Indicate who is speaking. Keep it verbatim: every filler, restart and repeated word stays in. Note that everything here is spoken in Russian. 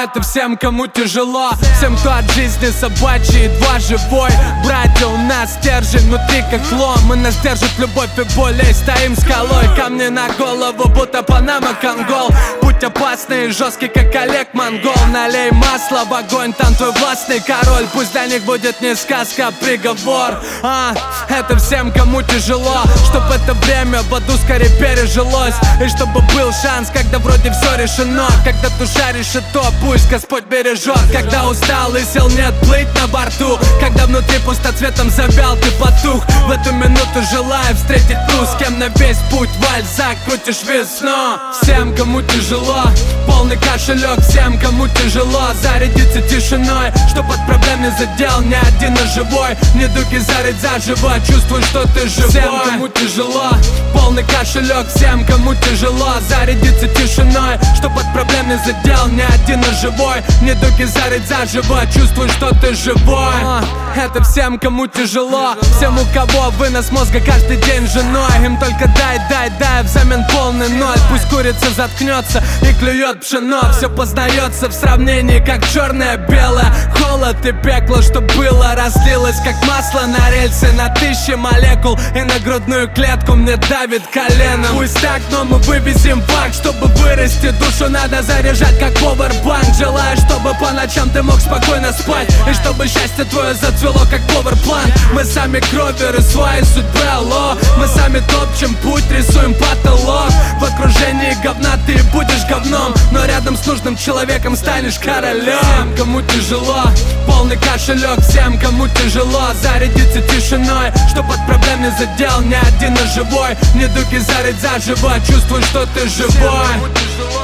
Speaker 1: это всем, кому тяжело, всем, кто от жизни собачий, едва живой. Братья, у нас стержень внутри как лом, мы нас держит любовь и более, стоим скалой. Камни на голову, будто Панама, Конгол. Путь опасный и жесткий, как Олег Монгол. Налей масло в огонь, там твой властный король. Пусть для них будет не сказка, а приговор. А, это всем, кому тяжело, чтоб это время в аду скорее пережилось. И чтобы был шанс, когда вроде все решено. Когда душа решит то, пусть Господь бережет. Когда устал и сил нет плыть на борту, когда внутри пустоцветом завял ты потух. В эту минуту желаю встретить ту, с кем на весь путь вальс закрутишь весну. Всем, кому тяжело, полный кошелек. Всем, кому тяжело, зарядиться тишиной, чтоб от проблем не задел ни один и живой. Недуги зарыть заживо, чувствуй, что ты живой. Всем, кому тяжело, полный кошелек. Всем, кому тяжело, зарядиться тишиной, чтоб от проблем не задел ни один и живой. Недуги зарыть заживо, чувствуй, что ты живой. Это всем, кому тяжело, всем, у кого вынос мозга каждый день женой. Им только дай, дай, дай, взамен полный ноль. Пусть курица заткнется и клюет пшено. Все познается в сравнении, как черное-белое. Холод и пекло, что было, разлилось как масло на рельсы. На тысячи молекул и на грудную клетку мне давит колено. Пусть так, но мы вывезем факт. Чтобы вырасти, душу надо заряжать как повербанк. Желаю, чтобы по ночам ты мог спокойно спать, и чтобы счастье твое зацвело как поверплан. Мы сами кроверы своей судьбы, алло. Мы сами топчем путь, рисуем потолок. В окружении говна ты будешь говном, но рядом с нужным человеком станешь королем. Всем, кому тяжело, полный кошелек. Всем, кому тяжело, зарядиться тишиной, чтоб от проблем не задел ни один и живой. Недуги зарыть заживо, чувствуй, что ты живой.